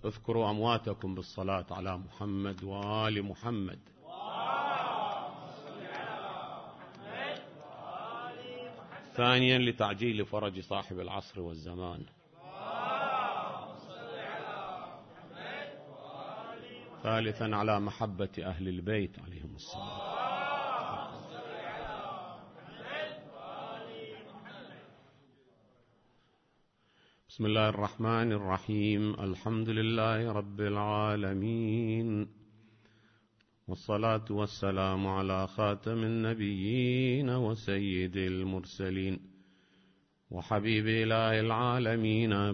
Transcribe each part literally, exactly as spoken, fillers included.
اذكروا أمواتكم بالصلاة على محمد وآل محمد. ثانيا لتعجيل فرج صاحب العصر والزمان. ثالثا على محبة أهل البيت عليهم السلام. بسم الله الرحمن الرحيم. الحمد لله رب العالمين، والصلاة والسلام على خاتم النبيين وسيد المرسلين وحبيب إله العالمين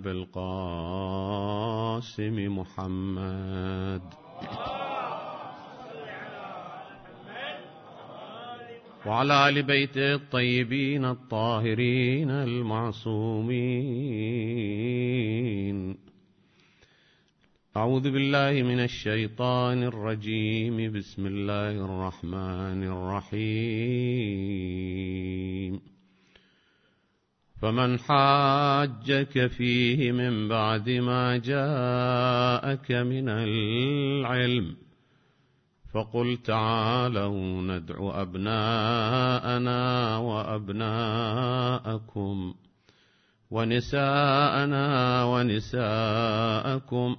بالقاسم محمد وعلى آل بيته الطيبين الطاهرين المعصومين. أعوذ بالله من الشيطان الرجيم. بسم الله الرحمن الرحيم. فمن حاجك فيه من بعد ما جاءك من العلم فقل تعالوا ندعو أبناءنا وأبناءكم ونساءنا ونساءكم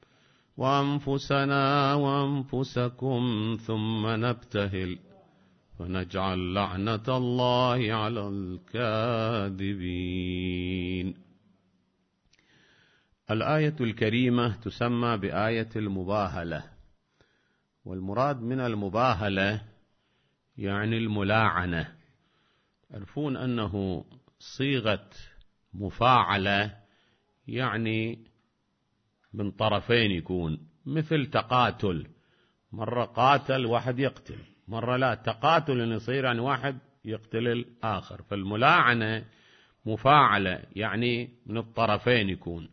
وأنفسنا وأنفسكم ثم نبتهل فنجعل لعنة الله على الكاذبين. الآية الكريمة تسمى بآية المباهلة، والمراد من المباهلة يعني الملاعنة. تعرفون أنه صيغة مفاعلة يعني من طرفين يكون، مثل تقاتل، مرة قاتل واحد يقتل، مرة لا تقاتل إن يصير يعني واحد يقتل الآخر. فالملاعنة مفاعلة يعني من الطرفين يكون.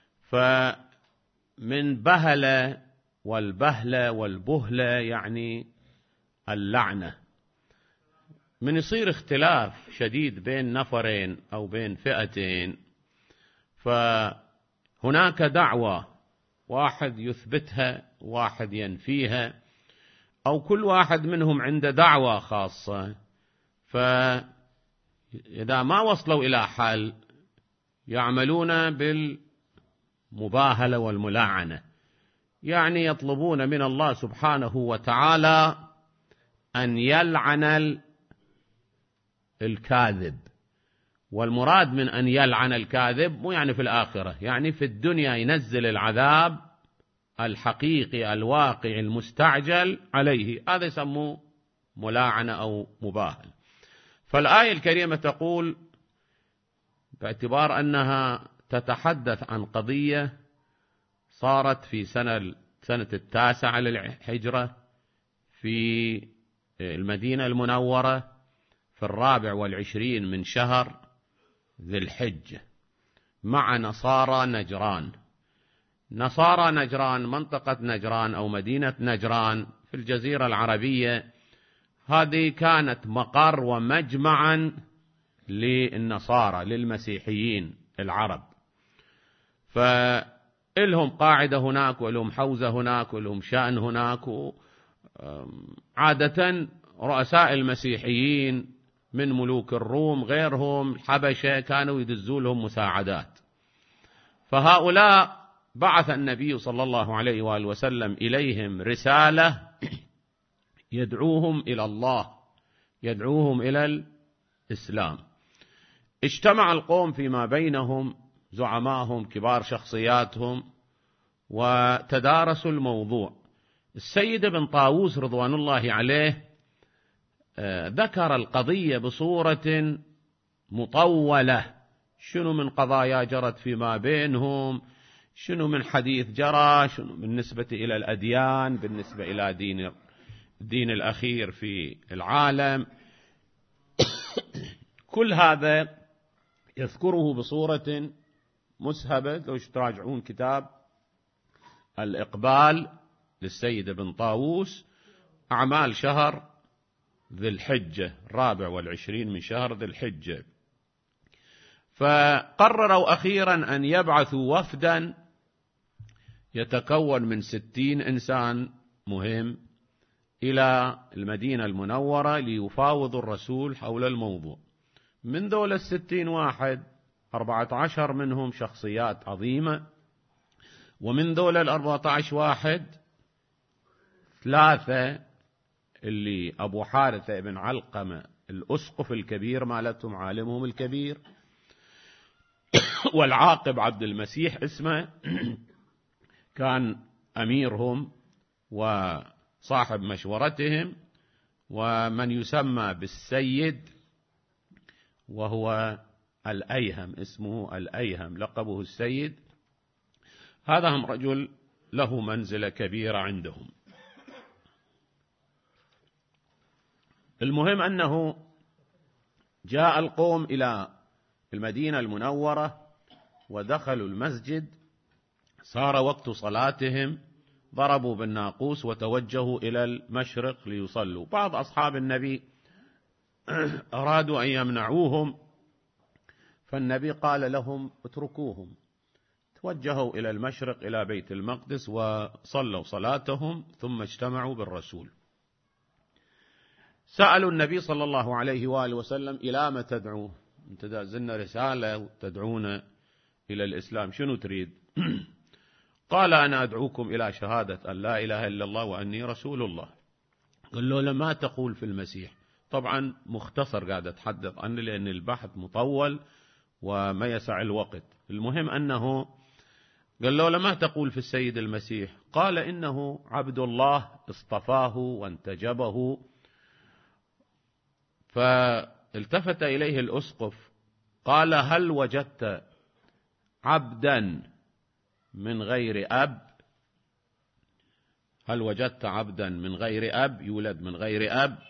فمن بهلة، والبهلة والبهلة يعني اللعنة. من يصير اختلاف شديد بين نفرين أو بين فئتين، فهناك دعوة واحد يثبتها واحد ينفيها، أو كل واحد منهم عنده دعوة خاصة، فإذا ما وصلوا إلى حل يعملون بالمباهلة والملاعنة، يعني يطلبون من الله سبحانه وتعالى أن يلعن الكاذب. والمراد من أن يلعن الكاذب مو يعني في الآخرة، يعني في الدنيا ينزل العذاب الحقيقي الواقع المستعجل عليه، هذا يسموه ملاعنة أو مباهل. فالآية الكريمة تقول باعتبار أنها تتحدث عن قضية صارت في سنة سنة التاسعة للهجرة في المدينة المنورة في الرابع والعشرين من شهر ذي الحجة مع نصارى نجران. نصارى نجران، منطقة نجران أو مدينة نجران في الجزيرة العربية، هذه كانت مقر ومجمعا للنصارى للمسيحيين العرب، فإلهم قاعدة هناك ولهم حوزة هناك ولهم شأن هناك. عادة رؤساء المسيحيين من ملوك الروم غيرهم الحبشة كانوا يدزوا لهم مساعدات، فهؤلاء بعث النبي صلى الله عليه وآله وسلم إليهم رسالة يدعوهم إلى الله، يدعوهم إلى الإسلام. اجتمع القوم فيما بينهم، زعماهم كبار شخصياتهم، وتدارسوا الموضوع. السيد ابن طاووس رضوان الله عليه ذكر القضية بصورة مطولة، شنو من قضايا جرت فيما بينهم، شنو من حديث جرى، شنو بالنسبة إلى الأديان، بالنسبة إلى دين الدين الأخير في العالم. كل هذا يذكره بصورة مسهبة. لو تراجعون كتاب الإقبال للسيد ابن طاووس، أعمال شهر ذي الحجة الرابع والعشرين من شهر ذي الحجة. فقرروا أخيرا أن يبعثوا وفدا يتكون من ستين إنسان مهم إلى المدينة المنورة ليفاوض الرسول حول الموضوع. من دول الستين واحد أربعة عشر منهم شخصيات عظيمة، ومن دول الأربعة عشر واحد ثلاثة اللي أبو حارثة بن علقمة الأسقف الكبير مالتهم عالمهم الكبير، والعاقب عبد المسيح اسمه كان أميرهم وصاحب مشورتهم، ومن يسمى بالسيد وهو الأيهم، اسمه الأيهم لقبه السيد. هذا هم رجل له منزلة كبيرة عندهم. المهم أنه جاء القوم إلى المدينة المنورة ودخلوا المسجد، صار وقت صلاتهم، ضربوا بالناقوس وتوجهوا إلى المشرق ليصلوا. بعض أصحاب النبي أرادوا أن يمنعوهم، فالنبي قال لهم اتركوهم. توجهوا إلى المشرق إلى بيت المقدس وصلوا صلاتهم، ثم اجتمعوا بالرسول. سألوا النبي صلى الله عليه وآله وسلم إلى ما تدعوه؟ أنت دازلنا رسالة وتدعونا إلى الإسلام، شنو تريد؟ قال أنا أدعوكم إلى شهادة أن لا إله إلا الله وأني رسول الله. قال له لما تقول في المسيح؟ طبعا مختصر قاعد أتحدث عنه لأن البحث مطول وما يسع الوقت. المهم أنه قال له لما تقول في السيد المسيح؟ قال إنه عبد الله اصطفاه وانتجبه. فالتفت إليه الأسقف قال هل وجدت عبدا من غير أب؟ هل وجدت عبدا من غير أب يولد من غير أب؟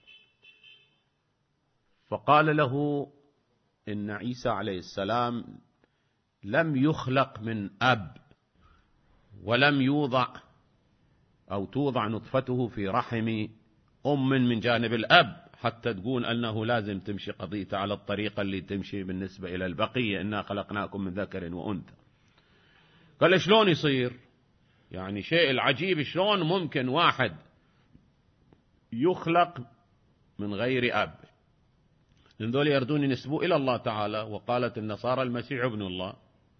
فقال له إن عيسى عليه السلام لم يخلق من أب، ولم يوضع أو توضع نطفته في رحم أم من جانب الأب حتى تقول أنه لازم تمشي قضيته على الطريقة اللي تمشي بالنسبة إلى البقية، إنا خلقناكم من ذكر وأنثى. قال شلون يصير؟ يعني شيء العجيب، شلون ممكن واحد يخلق من غير أب؟ لأن ذول يردون ينسبوه إلى الله تعالى، وقالت النصارى المسيح ابن الله.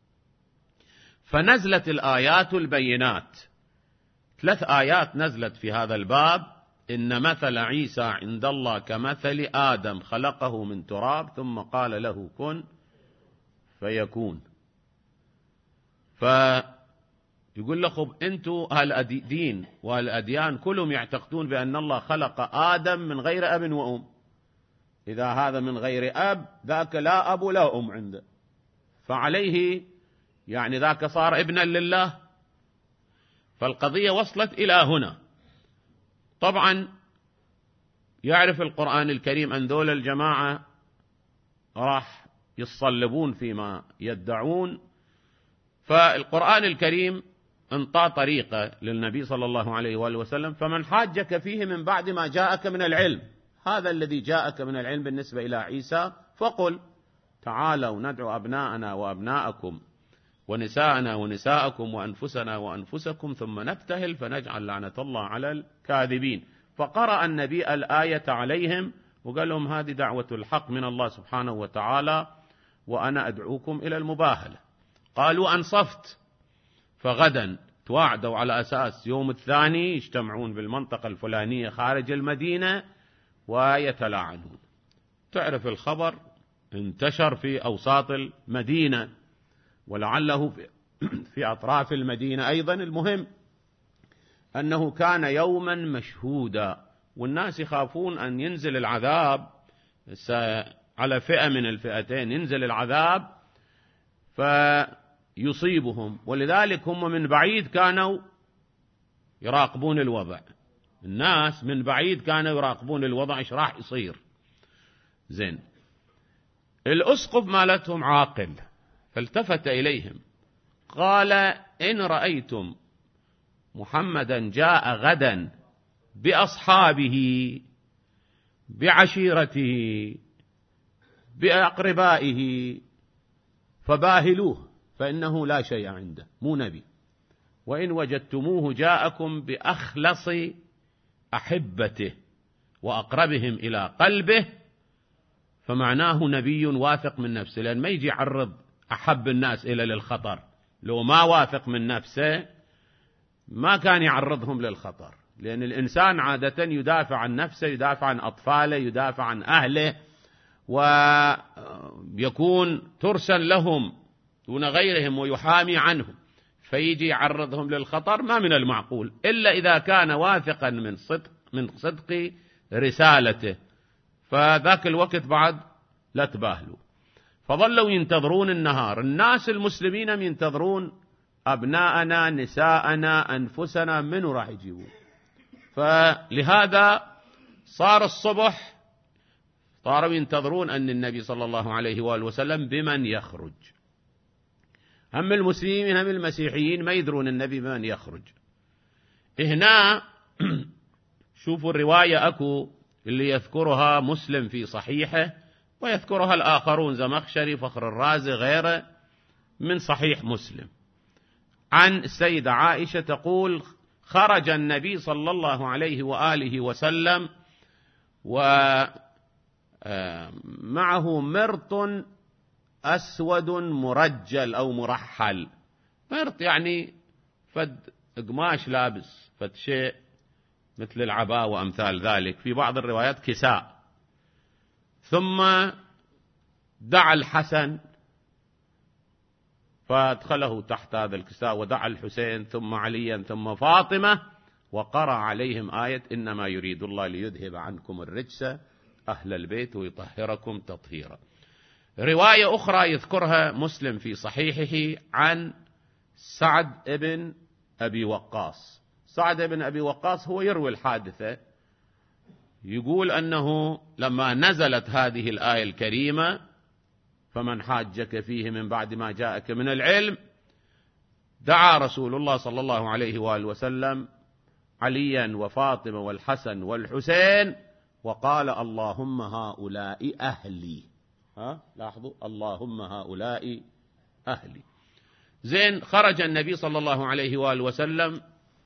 فنزلت الآيات البينات، ثلاث آيات نزلت في هذا الباب: إن مثل عيسى عند الله كمثل آدم خلقه من تراب ثم قال له كن فيكون. فيقول لكم أنتم هالدين والأديان كلهم يعتقدون بأن الله خلق آدم من غير أب وأم. إذا هذا من غير أب ذاك لا أب ولا أم عنده، فعليه يعني ذاك صار ابنا لله. فالقضية وصلت إلى هنا. طبعا يعرف القرآن الكريم أن ذول الجماعة راح يصلبون فيما يدعون، فالقرآن الكريم انطى طريقة للنبي صلى الله عليه وآله وسلم: فمن حاجك فيه من بعد ما جاءك من العلم، هذا الذي جاءك من العلم بالنسبة إلى عيسى، فقل تعالوا ندعو أبناءنا وأبناءكم ونساءنا ونساءكم وأنفسنا وأنفسكم ثم نبتهل فنجعل لعنة الله على الكاذبين. فقرأ النبي الآية عليهم وقال لهم هذه دعوة الحق من الله سبحانه وتعالى، وأنا أدعوكم إلى المباهلة. قالوا أنصفت. فغدا تواعدوا على أساس يوم الثاني يجتمعون بالمنطقة الفلانية خارج المدينة ويتلاعنون. تعرف الخبر انتشر في أوساط المدينة ولعله في أطراف المدينة أيضا. المهم أنه كان يوما مشهودا، والناس يخافون أن ينزل العذاب على فئة من الفئتين، ينزل العذاب فيصيبهم، ولذلك هم من بعيد كانوا يراقبون الوضع. الناس من بعيد كانوا يراقبون الوضع ايش راح يصير. زين، الأسقف مالتهم عاقل فالتفت إليهم قال: إن رأيتم محمدا جاء غدا بأصحابه بعشيرته بأقربائه فباهلوه، فإنه لا شيء عنده، مو نبي. وإن وجدتموه جاءكم بأخلص أحبته وأقربهم إلى قلبه، فمعناه نبي واثق من نفسه، لأن ما يجي يعرض أحب الناس إلى للخطر. لو ما واثق من نفسه ما كان يعرضهم للخطر، لأن الإنسان عادة يدافع عن نفسه، يدافع عن أطفاله، يدافع عن أهله، ويكون ترسل لهم دون غيرهم ويحامي عنهم، فيجي يعرضهم للخطر. ما من المعقول إلا إذا كان واثقا من صدق من صدق رسالته، فذاك الوقت بعد لا تباهلوا. فظلوا ينتظرون النهار، الناس المسلمين ينتظرون أبناءنا، نساءنا، أنفسنا، منو راح يجيبون؟ فلهذا صار الصبح صاروا ينتظرون أن النبي صلى الله عليه وآله وسلم بمن يخرج. هم المسلمين هم المسيحيين ما يدرون النبي بمن يخرج. هنا شوفوا الرواية أكو اللي يذكرها مسلم في صحيحه، ويذكرها الآخرون زمخشري، فخر الرازي، غيره، من صحيح مسلم، عن السيدة عائشة تقول: خرج النبي صلى الله عليه وآله وسلم ومعه مرط أسود مرجل أو مرحل. مرط يعني فد قماش لابس، فد شيء مثل العباءة وأمثال ذلك، في بعض الروايات كساء. ثم دعا الحسن فادخله تحت هذا الكساء، ودعا الحسين ثم عليا ثم فاطمة، وقرأ عليهم آية: إنما يريد الله ليذهب عنكم الرجس أهل البيت ويطهركم تطهيرا. رواية أخرى يذكرها مسلم في صحيحه عن سعد بن أبي وقاص. سعد بن أبي وقاص هو يروي الحادثة، يقول أنه لما نزلت هذه الآية الكريمة: فمن حاجك فيه من بعد ما جاءك من العلم، دعا رسول الله صلى الله عليه وآله وسلم عليا وفاطمة والحسن والحسين، وقال: اللهم هؤلاء أهلي. ها لاحظوا، اللهم هؤلاء أهلي. زين، خرج النبي صلى الله عليه وآله وسلم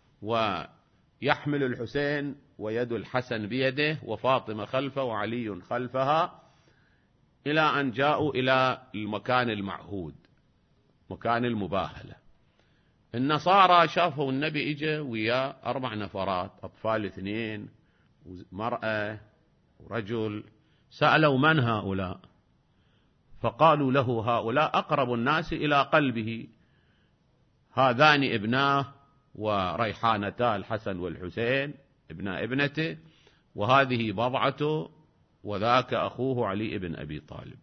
ويحمل الحسين ويد الحسن بيده، وفاطمة خلفه وعلي خلفها، إلى أن جاءوا إلى المكان المعهود، مكان المباهلة. النصارى شافوا النبي إجا وياه أربع نفرات، أطفال اثنين ومرأة ورجل. سألوا: من هؤلاء؟ فقالوا له: هؤلاء أقرب الناس إلى قلبه، هذان ابناه وريحانتا الحسن والحسين ابنا ابنته، وهذه بضعته، وذاك أخوه علي بن أبي طالب.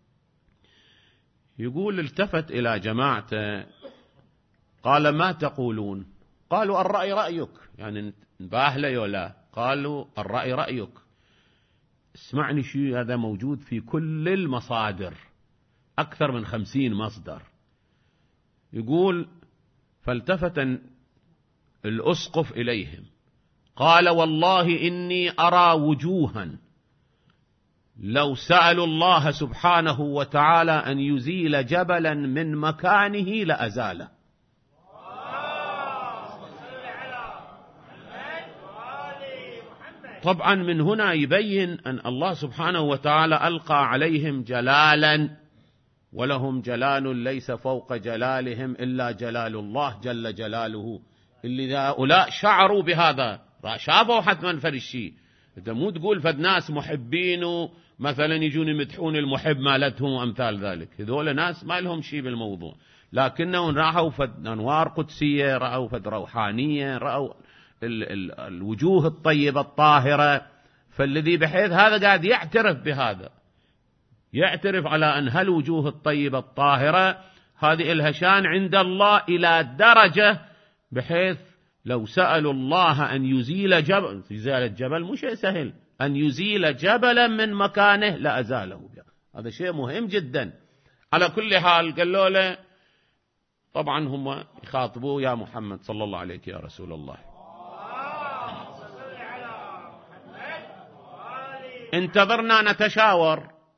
يقول: التفت إلى جماعته قال: ما تقولون؟ قالوا: الرأي رأيك، يعني نباهله يولا. قالوا: الرأي رأيك. اسمعني، شيء هذا موجود في كل المصادر، أكثر من خمسين مصدر. يقول: فالتفت الأسقف إليهم قال: والله إني أرى وجوها لو سألوا الله سبحانه وتعالى أن يزيل جبلا من مكانه لأزاله. طبعا من هنا يبين أن الله سبحانه وتعالى ألقى عليهم جلالا، ولهم جلال ليس فوق جلالهم إلا جلال الله جل جلاله، اللي هؤلاء شعروا بهذا، شافوا حتما فرشي. انت مو تقول فد ناس محبين مثلا يجون يمدحون المحب مالتهم وأمثال ذلك، هذول ناس ما لهم شيء بالموضوع، لكنهم رأوا فد أنوار قدسية، رأوا فد روحانية، رأوا ال ال الوجوه الطيبة الطاهرة. فالذي بحيث هذا قاعد يعترف بهذا، يعترف على أن هالوجوه الطيبة الطاهرة هذه الهشان عند الله إلى درجة بحيث لو سألوا الله أن يزيل جبل، يزيل الجبل مو شيء سهل، أن يزيل جبلا من مكانه لأزاله. هذا شيء مهم جدا. على كل حال قالوا له، طبعا هم يخاطبوه: يا محمد صلى الله عليك يا رسول الله، انتظرنا نتشاور، لأن قضية مهمة، يشرح احنا نتخذ موقف.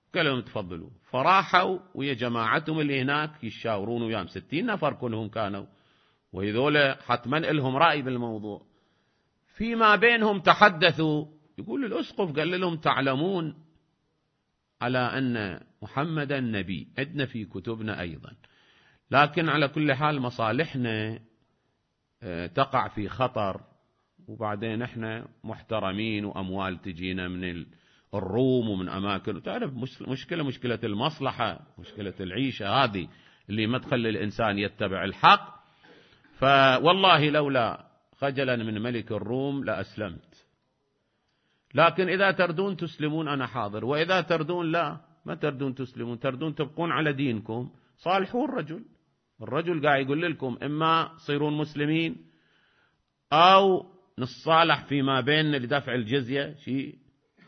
قال لهم تفضلوا. فراحوا ويا جماعتهم اللي هناك يشاورون وياهم، ستين نفر كلهم كانوا، وهذول حتما لهم رأي بالموضوع. فيما بينهم تحدثوا، يقول الأسقف قال لهم تعلمون على أن محمدا نبي، عندنا في كتبنا أيضا، لكن على كل حال مصالحنا تقع في خطر، وبعدين احنا محترمين وأموال تجينا من الروم ومن أماكن، وتعرف مشكلة مشكلة المصلحة، مشكلة العيشة هذه اللي ما تخلي الإنسان يتبع الحق. فوالله لولا خجلا من ملك الروم لأسلمت، لكن إذا تردون تسلمون أنا حاضر، وإذا تردون لا ما تردون تسلمون، تردون تبقون على دينكم، صالحون الرجل. الرجل قاعد يقول لكم إما صيرون مسلمين أو نصالح فيما بيننا لدفع الجزية شيء،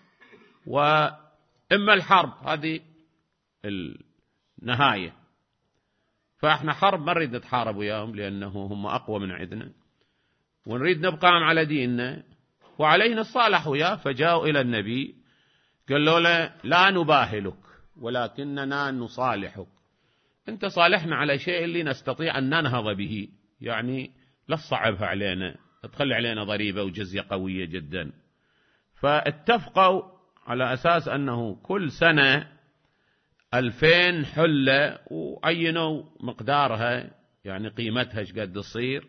وإما الحرب، هذه النهاية. فإحنا حرب ما نريد نتحارب وياهم لأنه هم أقوى من عندنا، ونريد نبقى على ديننا وعلينا الصالح وياه. فجاءوا إلى النبي قالوا له لا نباهلك ولكننا نصالحك، أنت صالحنا على شيء اللي نستطيع أن ننهض به، يعني لا تصعبها علينا، تخلي علينا ضريبة وجزية قوية جدا. فاتفقوا على أساس أنه كل سنة ألفين حلة، وعينوا مقدارها يعني قيمتها ايش قد تصير،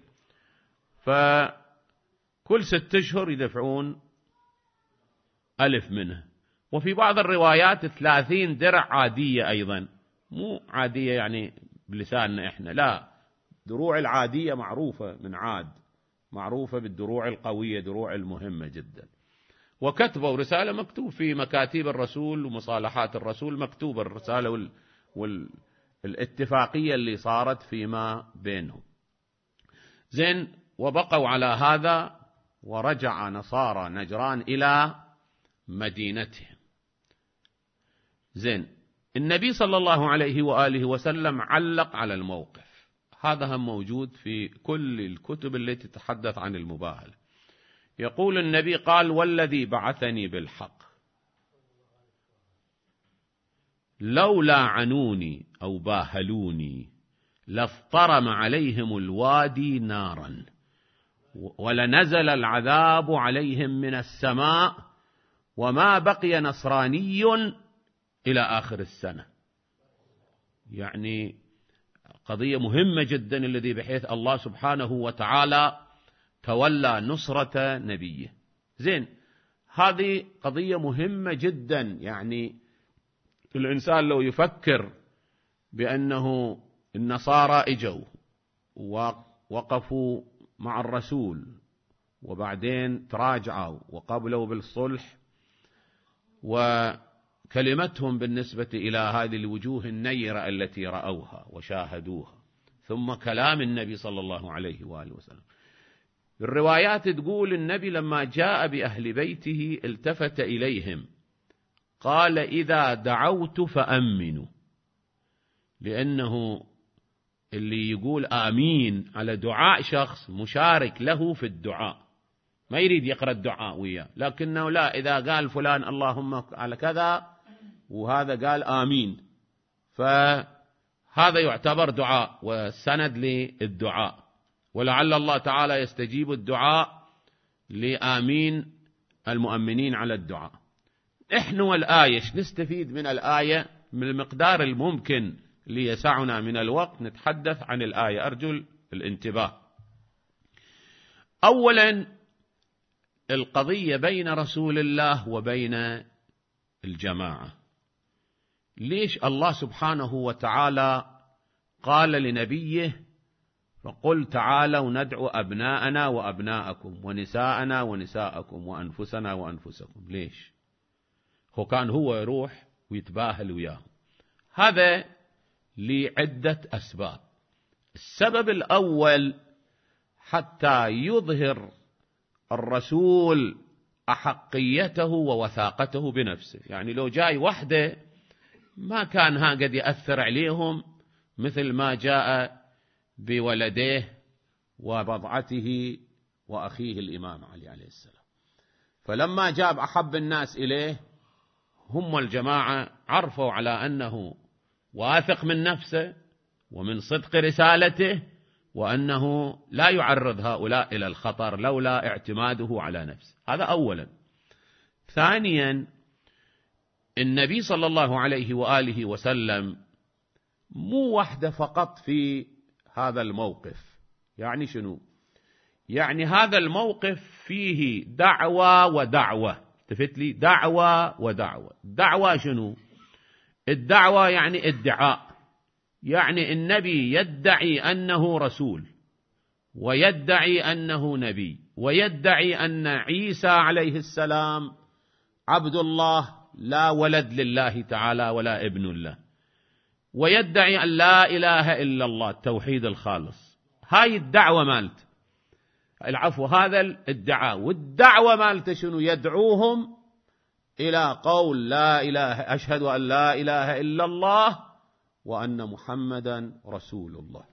فكل ست أشهر يدفعون ألف منها. وفي بعض الروايات ثلاثين درع عادية أيضا، مو عادية يعني بلساننا إحنا، لا، دروع العادية معروفة من عاد، معروفة بالدروع القوية، دروع المهمة جدا. وكتبوا رسالة، مكتوب في مكاتيب الرسول ومصالحات الرسول، مكتوبة الرسالة وال... والاتفاقية اللي صارت فيما بينهم. زين، وبقوا على هذا، ورجع نصارى نجران إلى مدينتهم. زين، النبي صلى الله عليه وآله وسلم علق على الموقف هذا، هم موجود في كل الكتب التي تتحدث عن المباهلة. يقول النبي قال والذي بعثني بالحق لو لاعنوني أو باهلوني لافترم عليهم الوادي نارا ولنزل العذاب عليهم من السماء وما بقي نصراني إلى آخر السنة. يعني قضية مهمة جدا، الذي بحيث الله سبحانه وتعالى تولى نصرة نبيه. زين، هذه قضية مهمة جدا. يعني الإنسان لو يفكر بأنه النصارى إجوا ووقفوا مع الرسول وبعدين تراجعوا وقبلوا بالصلح، وكلمتهم بالنسبة إلى هذه الوجوه النيرة التي رأوها وشاهدوها، ثم كلام النبي صلى الله عليه وآله وسلم. الروايات تقول النبي لما جاء بأهل بيته التفت إليهم قال إذا دعوت فأمنوا، لأنه اللي يقول آمين على دعاء شخص مشارك له في الدعاء، ما يريد يقرأ الدعاء وياه، لكنه لا، إذا قال فلان اللهم على كذا وهذا قال آمين، فهذا يعتبر دعاء والسند للدعاء، ولعل الله تعالى يستجيب الدعاء لآمين المؤمنين على الدعاء. إحنا والآية نستفيد من الآية من المقدار الممكن ليسعنا من الوقت نتحدث عن الآية، أرجو الانتباه. أولا، القضية بين رسول الله وبين الجماعة. ليش الله سبحانه وتعالى قال لنبيه فقل تعالوا ندعو أبناءنا وأبناءكم ونساءنا ونساءكم وأنفسنا وأنفسكم؟ ليش؟ هو كان هو يروح ويتباهل وياهم. هذا لعدة أسباب. السبب الأول حتى يظهر الرسول أحقيته ووثاقته بنفسه. يعني لو جاي وحده ما كان ها قد يأثر عليهم مثل ما جاء بولديه وبضعته وأخيه الإمام علي عليه السلام. فلما جاب أحب الناس إليه هم الجماعة عرفوا على أنه واثق من نفسه ومن صدق رسالته، وأنه لا يعرض هؤلاء إلى الخطر لولا اعتماده على نفسه. هذا أولا. ثانيا، النبي صلى الله عليه وآله وسلم مو وحده فقط في هذا الموقف. يعني شنو؟ يعني هذا الموقف فيه دعوة ودعوة. التفت لي، دعوة ودعوة. دعوة شنو؟ الدعوة يعني ادعاء، يعني النبي يدعي أنه رسول، ويدعي أنه نبي، ويدعي أن عيسى عليه السلام عبد الله لا ولد لله تعالى ولا ابن الله، ويدعي أن لا إله إلا الله، التوحيد الخالص. هاي الدعوة مالت العفو هذا الادعاء. والدعوة مالت شنو؟ يدعوهم إلى قول لا إله، أشهد أن لا إله إلا الله وأن محمدا رسول الله.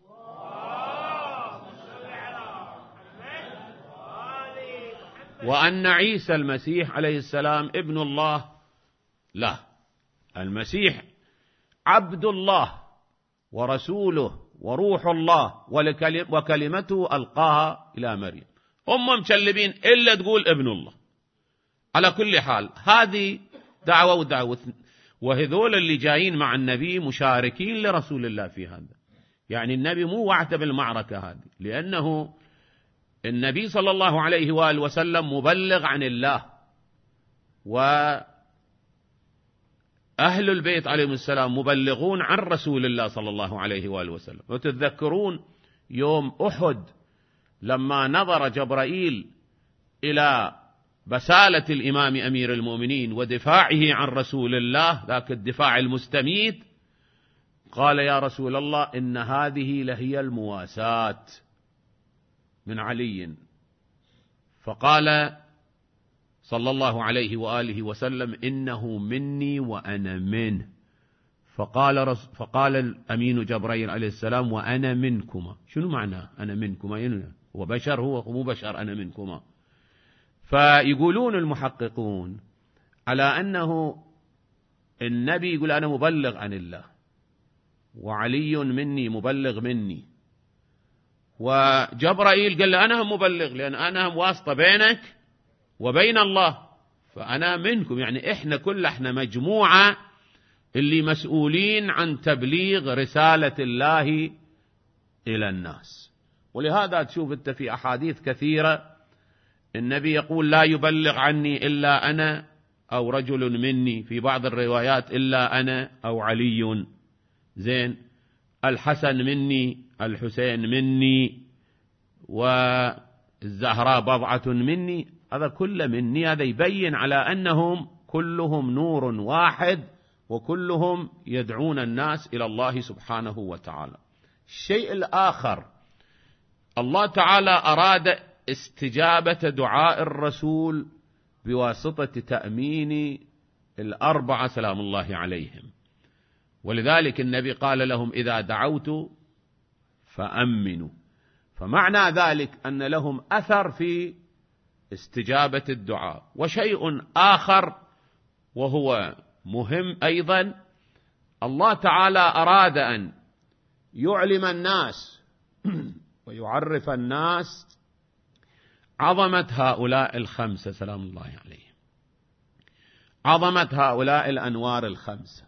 وأن عيسى المسيح عليه السلام ابن الله. لا، المسيح عبد الله ورسوله وروح الله، وكلمته ألقاها إلى مريم. هم مشلبين إلا تقول ابن الله. على كل حال هذه دعوة ودعوة، وهذول اللي جايين مع النبي مشاركين لرسول الله في هذا. يعني النبي مو وعته بالمعركة هذه، لأنه النبي صلى الله عليه وآله وسلم مبلغ عن الله، وأهل البيت عليهم السلام مبلغون عن رسول الله صلى الله عليه وآله وسلم. وتتذكرون يوم أحد لما نظر جبرائيل إلى بسالة الإمام أمير المؤمنين ودفاعه عن رسول الله، ذاك الدفاع المستميت، قال يا رسول الله إن هذه لهي المواساة من علي. فقال صلى الله عليه وآله وسلم إنه مني وأنا منه. فقال, رس فقال الأمين جبرائيل عليه السلام وأنا منكما. شنو معناه أنا منكما؟ هو بشر، هو مو بشر، أنا منكما. فيقولون المحققون على أنه النبي يقول أنا مبلغ عن الله، وعلي مني مبلغ مني، وجبرائيل قال له أنا هم مبلغ لأن أنا هم واسطة بينك وبين الله، فأنا منكم. يعني إحنا كل إحنا مجموعة اللي مسؤولين عن تبليغ رسالة الله إلى الناس. ولهذا تشوف أنت في أحاديث كثيرة النبي يقول لا يبلغ عني إلا أنا أو رجل مني، في بعض الروايات إلا أنا أو علي. زين، الحسن مني، الحسين مني، والزهراء بضعة مني، هذا كله مني. هذا يبين على أنهم كلهم نور واحد، وكلهم يدعون الناس إلى الله سبحانه وتعالى. الشيء الآخر، الله تعالى أراد استجابة دعاء الرسول بواسطة تأمين الأربعة سلام الله عليهم. ولذلك النبي قال لهم إذا دعوت فأمنوا. فمعنى ذلك أن لهم أثر في استجابة الدعاء. وشيء آخر وهو مهم أيضا، الله تعالى أراد أن يعلم الناس ويعرف الناس عظمة هؤلاء الخمسة سلام الله عليهم، عظمة هؤلاء الأنوار الخمسة.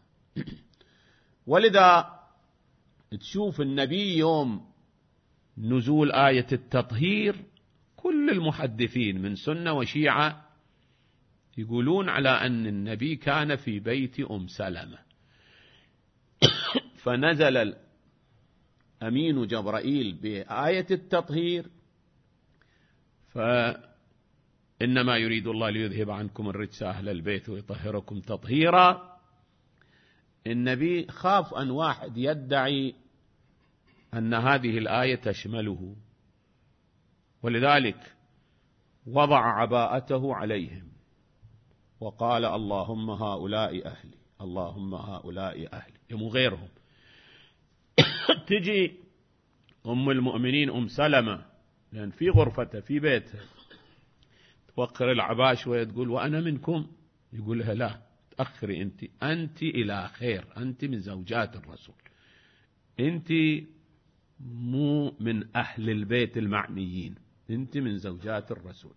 ولذا تشوف النبي يوم نزول آية التطهير كل المحدثين من سنة وشيعة يقولون على أن النبي كان في بيت أم سلمة، فنزل الأمين جبرائيل بآية التطهير، فإنما يريد الله ليذهب عنكم الرجس أهل البيت ويطهركم تطهيرا. النبي خاف أن واحد يدعي أن هذه الآية تشمله، ولذلك وضع عباءته عليهم وقال اللهم هؤلاء أهلي، اللهم هؤلاء أهلي، يمو غيرهم. تجي أم المؤمنين أم سلمة لأن في غرفتها في بيتها توقر العباء شوية تقول وأنا منكم، يقول لها لا أخري أنت أنت إلى خير، أنت من زوجات الرسول، أنت مو من أهل البيت المعنيين، أنت من زوجات الرسول.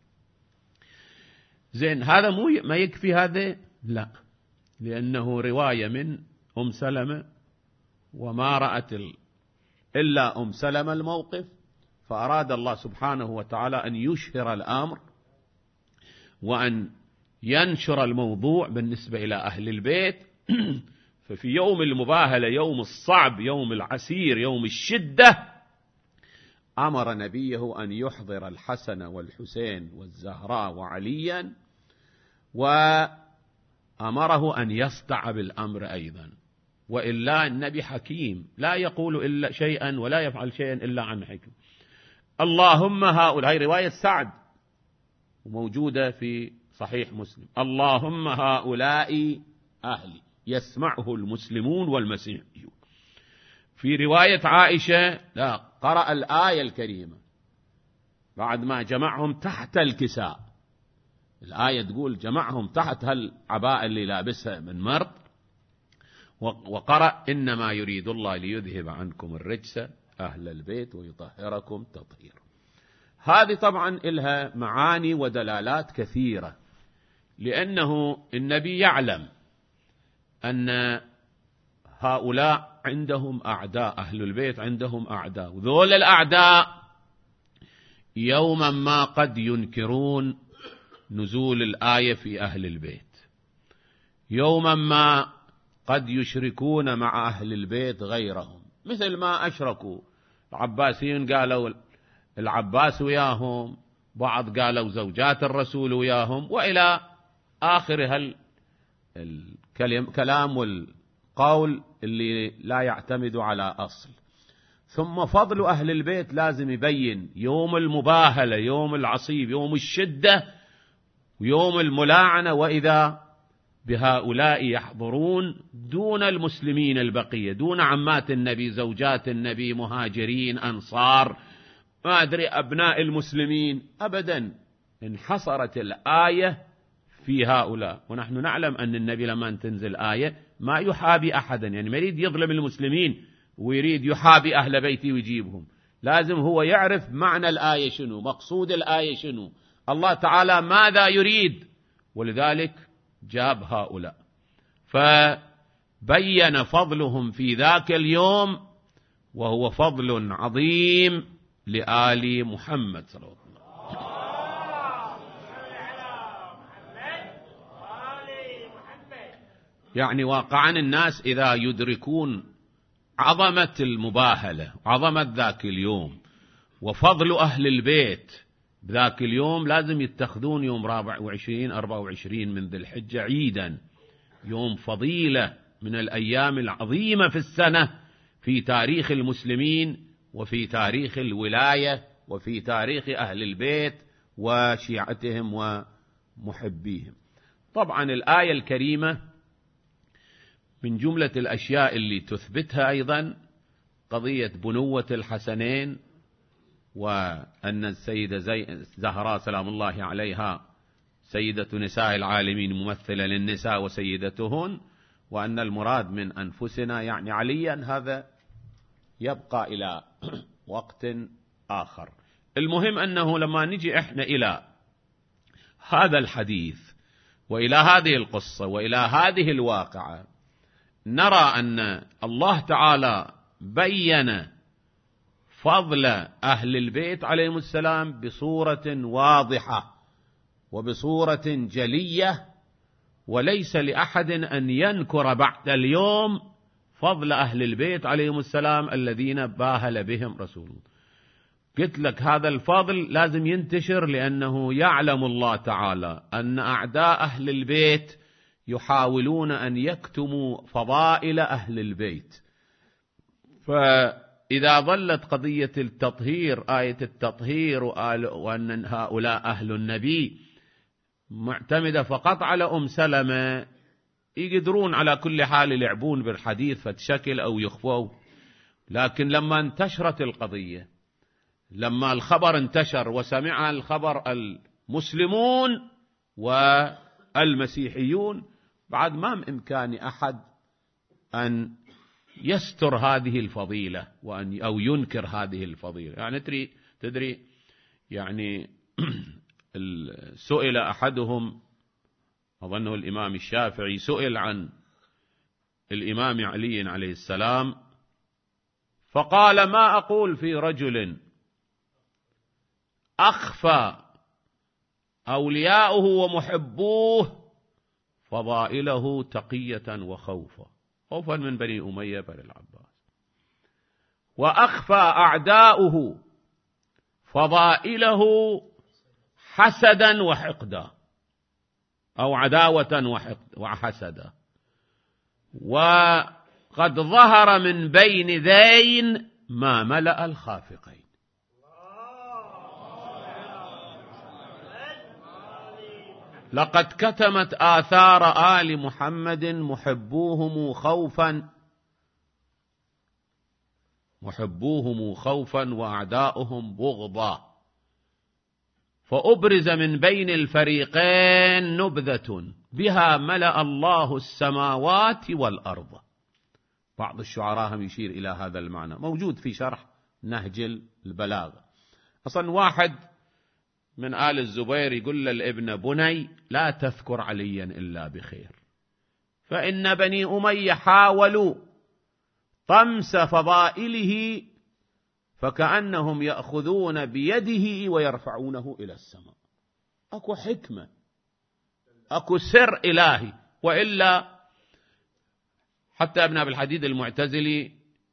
زين، هذا مو ما يكفي هذا؟ لا، لأنه رواية من أم سلمة، وما رأت إلا أم سلمة الموقف، فأراد الله سبحانه وتعالى أن يشهر الأمر وأن ينشر الموضوع بالنسبة إلى أهل البيت. ففي يوم المباهلة، يوم الصعب، يوم العسير، يوم الشدة، أمر نبيه أن يحضر الحسن والحسين والزهراء وعليا، وأمره أن يصدع بالأمر أيضا، وإلا النبي حكيم لا يقول إلا شيئا ولا يفعل شيئا إلا عن حكم. اللهم هؤلاء، هي رواية سعد وموجودة في صحيح مسلم، اللهم هؤلاء أهلي يسمعه المسلمون والمسيحيون. في رواية عائشة لا، قرأ الآية الكريمة بعد ما جمعهم تحت الكساء، الآية تقول جمعهم تحت هالعباءة اللي لابسها من مرض، وقرأ إنما يريد الله ليذهب عنكم الرجس أهل البيت ويطهركم تطهيرا. هذه طبعا لها معاني ودلالات كثيرة، لأنه النبي يعلم أن هؤلاء عندهم أعداء، أهل البيت عندهم أعداء، وذول الأعداء يوما ما قد ينكرون نزول الآية في أهل البيت، يوما ما قد يشركون مع أهل البيت غيرهم، مثل ما أشركوا العباسيين، قالوا العباس وياهم، بعض قالوا زوجات الرسول وياهم، وإلى آخر هالكلام والقول اللي لا يعتمد على أصل. ثم فضل أهل البيت لازم يبين يوم المباهلة، يوم العصيب، يوم الشدة، ويوم الملاعنة، وإذا بهؤلاء يحضرون دون المسلمين البقية، دون عمات النبي، زوجات النبي، مهاجرين، أنصار، ما أدري أبناء المسلمين، أبدا انحصرت الآية في هؤلاء. ونحن نعلم أن النبي لما تنزل آية ما يحابي أحدا، يعني ما يريد يظلم المسلمين ويريد يحابي أهل بيتي ويجيبهم، لازم هو يعرف معنى الآية شنو، مقصود الآية شنو، الله تعالى ماذا يريد، ولذلك جاب هؤلاء، فبين فضلهم في ذاك اليوم، وهو فضل عظيم لآل محمد صلى الله عليه وسلم. يعني واقعا الناس إذا يدركون عظمة المباهلة، عظمة ذاك اليوم، وفضل أهل البيت ذاك اليوم، لازم يتخذون يوم رابع وعشرين أربعة وعشرين من ذي الحجة عيدا، يوم فضيلة من الأيام العظيمة في السنة في تاريخ المسلمين، وفي تاريخ الولاية، وفي تاريخ أهل البيت وشيعتهم ومحبيهم. طبعا الآية الكريمة من جملة الأشياء اللي تثبتها أيضا قضية بنوة الحسنين، وأن السيدة زهراء سلام الله عليها سيدة نساء العالمين، ممثلة للنساء وسيدتهن، وأن المراد من أنفسنا يعني عليا، هذا يبقى إلى وقت آخر. المهم أنه لما نجي إحنا إلى هذا الحديث وإلى هذه القصة وإلى هذه الواقعة، نرى أن الله تعالى بين فضل أهل البيت عليهم السلام بصورة واضحة وبصورة جلية، وليس لأحد أن ينكر بعد اليوم فضل أهل البيت عليهم السلام الذين باهل بهم رسول الله. قلت لك هذا الفضل لازم ينتشر، لأنه يعلم الله تعالى أن أعداء أهل البيت يحاولون أن يكتموا فضائل أهل البيت. فإذا ظلت قضية التطهير، آية التطهير، وأن هؤلاء أهل النبي معتمدة فقط على أم سلمة، يقدرون على كل حال يلعبون بالحديث فتشكل أو يخفوا. لكن لما انتشرت القضية، لما الخبر انتشر وسمع الخبر المسلمون والمسيحيون، بعد ما بإمكان أحد أن يستر هذه الفضيلة وأن أو ينكر هذه الفضيلة. يعني تدري تدري يعني سئل أحدهم، أظنه الإمام الشافعي، سئل عن الإمام علي عليه السلام فقال: ما أقول في رجل أخفى أولياؤه ومحبوه فضائله تقية وخوفا، خوفا من بني أمية بن العباس، وأخفى أعداؤه فضائله حسدا وحقدا أو عداوة وحسدا، وقد ظهر من بين ذين ما ملأ الخافقين. لقد كتمت آثار آل محمد محبوهم خوفا محبوهم خوفا وأعداؤهم بغضا، فأبرز من بين الفريقين نبذة بها ملأ الله السماوات والأرض. بعض الشعراء هم يشير إلى هذا المعنى، موجود في شرح نهج البلاغة. أصلا واحد من آل الزبير يقول للابن: بني لا تذكر عليا إلا بخير، فإن بني أمية حاولوا طمس فضائله فكأنهم يأخذون بيده ويرفعونه إلى السماء. أكو حكمة، أكو سر إلهي، وإلا حتى ابن أبي الحديد المعتزلي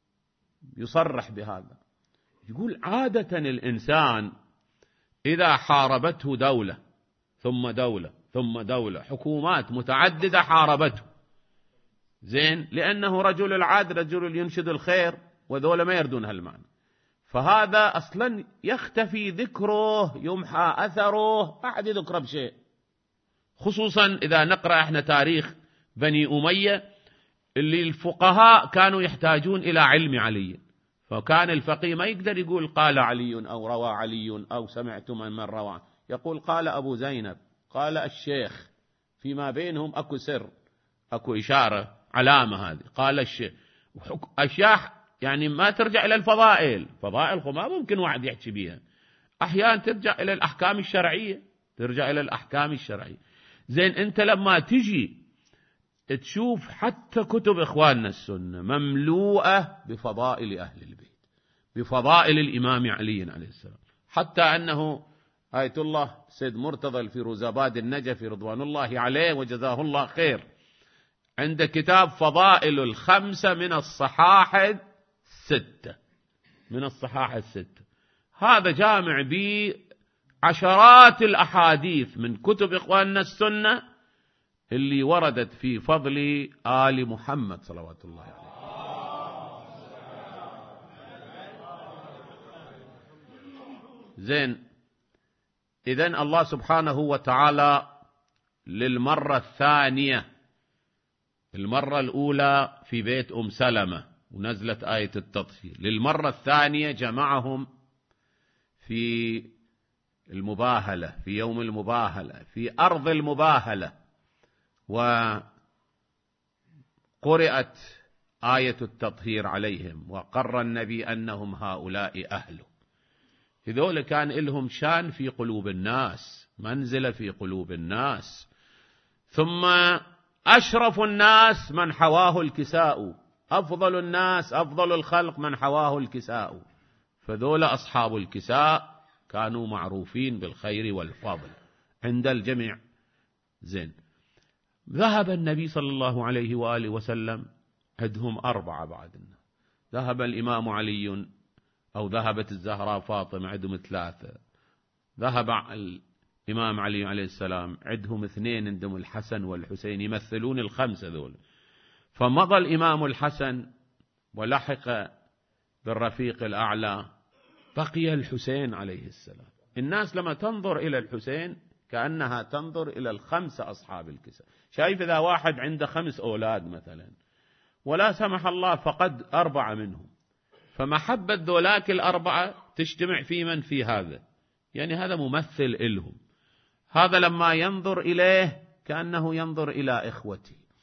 يصرح بهذا، يقول: عادة الإنسان إذا حاربته دولة ثم دولة ثم دولة، حكومات متعددة حاربته، زين، لأنه رجل العدل، رجل ينشد الخير، وذولا ما يردون هالمعنى، فهذا أصلا يختفي ذكره، يمحى أثره، ما أحد يذكره بشيء. خصوصا إذا نقرأ احنا تاريخ بني أمية اللي الفقهاء كانوا يحتاجون إلى علم علي، فكان الفقيه ما يقدر يقول قال علي أو روى علي أو سمعت من من روى، يقول قال أبو زينب، قال الشيخ، فيما بينهم أكو سر، أكو إشارة، علامة، هذه قال الشيخ. أشياء يعني ما ترجع إلى الفضائل، فضائل ما ممكن واحد يحكي بيها، أحيانا ترجع إلى الأحكام الشرعية، ترجع إلى الأحكام الشرعية. زين، أنت لما تجي تشوف حتى كتب إخواننا السنة مملوءة بفضائل أهل البيت، بفضائل الإمام علي عليه السلام، حتى أنه آية الله سيد مرتضى الفيروزاباد النجفي رضوان الله عليه وجزاه الله خير، عند كتاب فضائل الخمسة من الصحاح الستة، من الصحاح الستة، هذا جامع بعشرات الأحاديث من كتب إخواننا السنة اللي وردت في فضل آل محمد صلوات الله عليه. زين، إذن الله سبحانه وتعالى للمرة الثانية، المرة الأولى في بيت أم سلمة ونزلت آية التطهير، للمرة الثانية جمعهم في المباهلة، في يوم المباهلة، في أرض المباهلة، وقرأت آية التطهير عليهم، وقر النبي أنهم هؤلاء أهله. هذول كان لهم شان في قلوب الناس، منزلة في قلوب الناس. ثم أشرف الناس من حواه الكساء، أفضل الناس، أفضل الخلق من حواه الكساء، فذول أصحاب الكساء كانوا معروفين بالخير والفضل عند الجميع. زين، ذهب النبي صلى الله عليه وآله وسلم، عندهم أربعة بعدنا، ذهب الإمام علي أو ذهبت الزهراء فاطمة، عندهم ثلاثة، ذهب الإمام علي عليه السلام، عندهم اثنين، عندهم الحسن والحسين، يمثلون الخمسة ذول. فمضى الإمام الحسن ولحق بالرفيق الأعلى، بقي الحسين عليه السلام. الناس لما تنظر إلى الحسين كأنها تنظر إلى الخمسة أصحاب الكساء. شايف إذا واحد عنده خمس أولاد مثلا، ولا سمح الله فقد أربعة منهم، فمحبة ذولاك الأربعة تجتمع في من؟ في هذا، يعني هذا ممثل إلهم. هذا لما ينظر إليه كأنه ينظر إلى إخوته.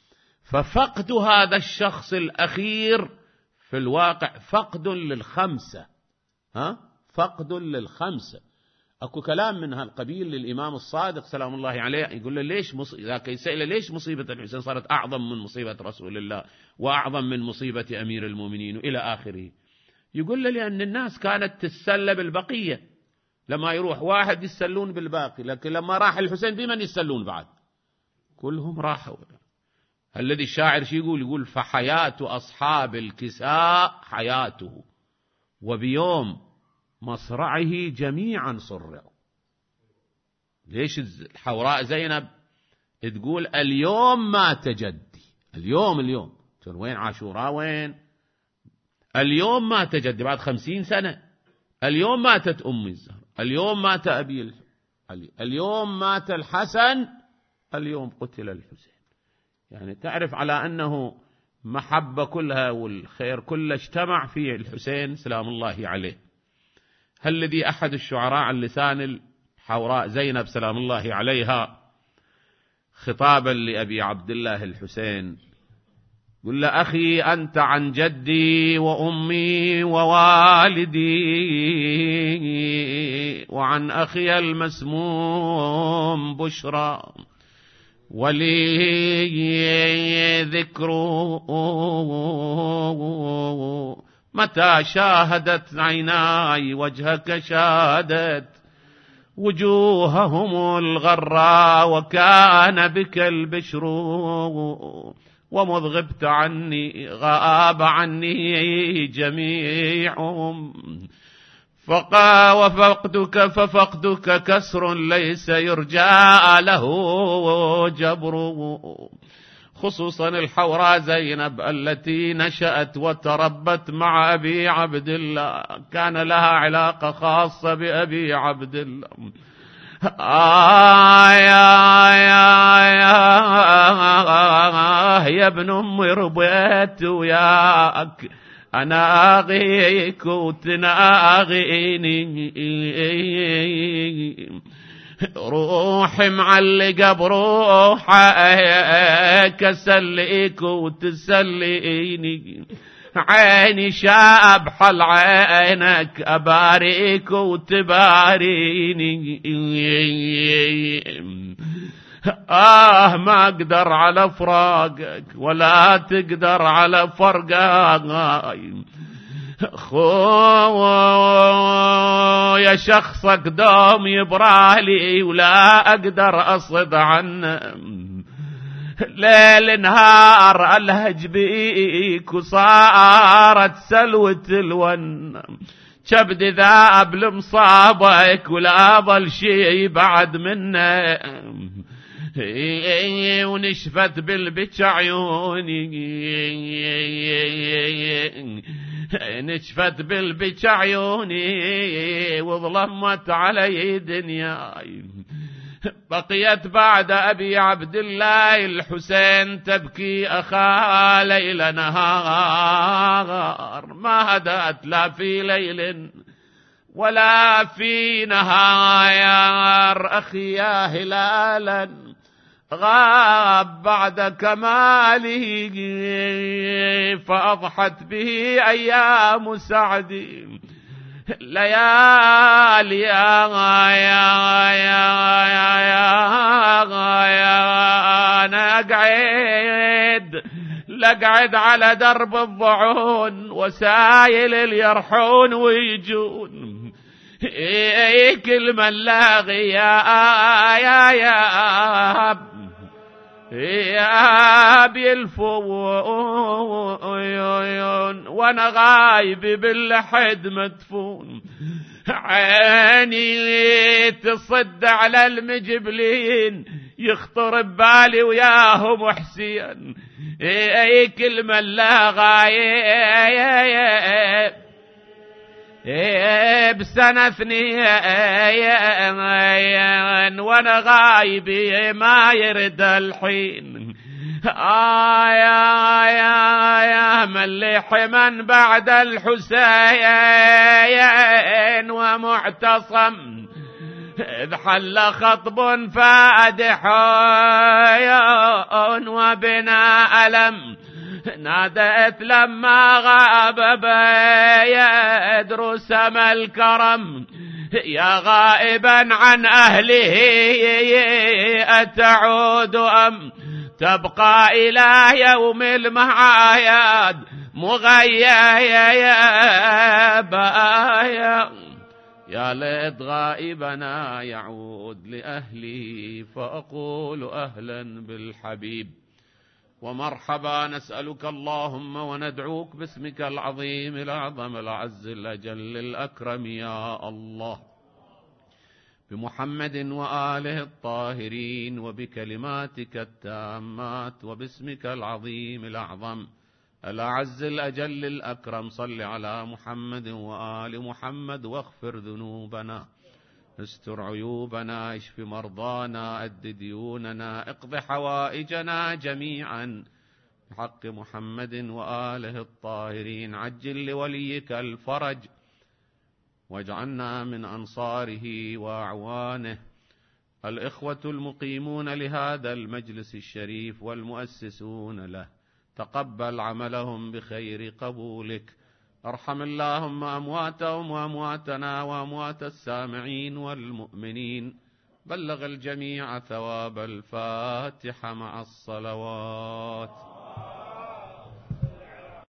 ففقد هذا الشخص الأخير في الواقع فقد للخمسة، ها فقد للخمسة. أكو كلام من هالقبيل للإمام الصادق سلام الله عليه، يقول له ليش مص... ذاك يسأله ليش مصيبة الحسين صارت أعظم من مصيبة رسول الله وأعظم من مصيبة أمير المؤمنين إلى آخره. يقول له لأن الناس كانت تتسلى بالبقية، لما يروح واحد يسلون بالباقي، لكن لما راح الحسين بمن يسلون بعد؟ كلهم راحوا. الذي الشاعر شي يقول؟ يقول فحياة أصحاب الكساء حياته، وبيوم مصرعه جميعا صرعوا. ليش الحوراء زينب تقول اليوم مات جدي؟ اليوم اليوم وين عاشوراء وين؟ اليوم مات جدي بعد خمسين سنة. اليوم ماتت أمي الزهراء، اليوم مات أبي علي، اليوم مات الحسن، اليوم قتل الحسين. يعني تعرف على أنه محبة كلها والخير كله اجتمع في الحسين سلام الله عليه. هل الذي أحد الشعراء عن لسان الحوراء زينب سلام الله عليها خطابا لأبي عبد الله الحسين، قل له أخي أنت عن جدي وأمي ووالدي وعن أخي المسموم بشرى، ولي ذكره متى شاهدت عيناي وجهك شادت وجوههم الغراء وكان بك البشر، ومذ غبت عني غاب عني جميعهم، فقا وفقدك ففقدك كسر ليس يرجى له جبر. خصوصا الحوراء زينب التي نشأت وتربت مع أبي عبد الله، كان لها علاقة خاصة بأبي عبد الله. آه يا يا يا يا ابن أمي ربيت وياك، أنا أغيك وتناغيني، روحي معلقة بروحك أسليك وتسليني، عيني شاب حل عينك أباريك وتباريني. آه ما أقدر على فراقك ولا تقدر على فرقك، خويا شخصك دوم يبرالي ولا أقدر أصد عنه، ليل نهار ألهج بيك وصارت سلوة الون، شبد ذاب لمصابك ولا ظل شي بعد منه، ونشفت بالبك عيوني نشفت بالبك عيوني وظلمت علي دنياي، بقيت بعد أبي عبد الله الحسين تبكي أخا ليل نهار، ما هدأت لا في ليل ولا في نهار. أخي يا هلالا غاب بعد كماله، فأضحت به أيام سعدي ليالي يا يا يا يا يا أنا أقعد لقعد على درب الضعون وسايل اليرحون ويجون، كل من لاغي يا يا يا يا بالفون وانا غايب باللحد مدفون، عيني تصد على المجبلين يخطر ببالي وياهم حسين، اي كل من لا غايب بسنة اثنين وانا غايب ما يرد الحين. آه يا يا يا ملح من بعد الحسين ومعتصم إذ حل خطب فادح وبنا ألم نادت لما غاب بيدر سما الكرم يا غائبا عن أهله أتعود أم تبقى إلى يوم المعايد مغيبا يا ليت غائبنا يعود لأهله فأقول أهلا بالحبيب ومرحبا نسألك اللهم وندعوك باسمك العظيم الأعظم الأعز الأجل الأكرم يا الله بمحمد وآله الطاهرين وبكلماتك التامات وباسمك العظيم الأعظم الأعز الأجل الأكرم صل على محمد وآل محمد واغفر ذنوبنا استر عيوبنا اشف مرضانا أد ديوننا اقض حوائجنا جميعا بحق محمد وآله الطاهرين عجل لوليك الفرج واجعلنا من أنصاره وأعوانه الإخوة المقيمون لهذا المجلس الشريف والمؤسسون له تقبل عملهم بخير قبولك ارحم اللهم أمواتهم وأمواتنا وأموات السامعين والمؤمنين بلغ الجميع ثواب الفاتحة مع الصلوات.